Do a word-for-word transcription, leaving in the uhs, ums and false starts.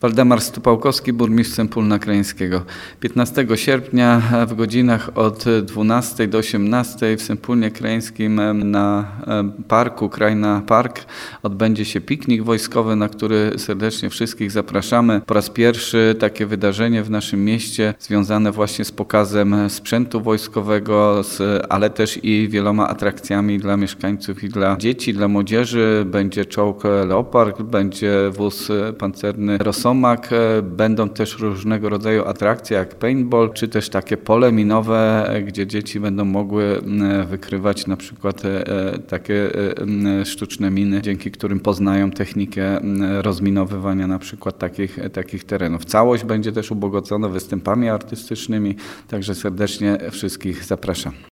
Waldemar Stupałkowski, burmistrz Sępólna Krajeńskiego. piętnastego sierpnia w godzinach od dwunastej do osiemnastej w Sępólnie Krajeńskim na parku Krajna Park odbędzie się piknik wojskowy, na który serdecznie wszystkich zapraszamy. Po raz pierwszy takie wydarzenie w naszym mieście związane właśnie z pokazem sprzętu wojskowego, z, ale też i wieloma atrakcjami dla mieszkańców i dla dzieci, dla młodzieży. Będzie czołg Leopard, będzie wóz pancerny Rosomak. Będą też różnego rodzaju atrakcje jak paintball, czy też takie pole minowe, gdzie dzieci będą mogły wykrywać na przykład takie sztuczne miny, dzięki którym poznają technikę rozminowywania na przykład takich, takich terenów. Całość będzie też ubogacona występami artystycznymi, także serdecznie wszystkich zapraszam.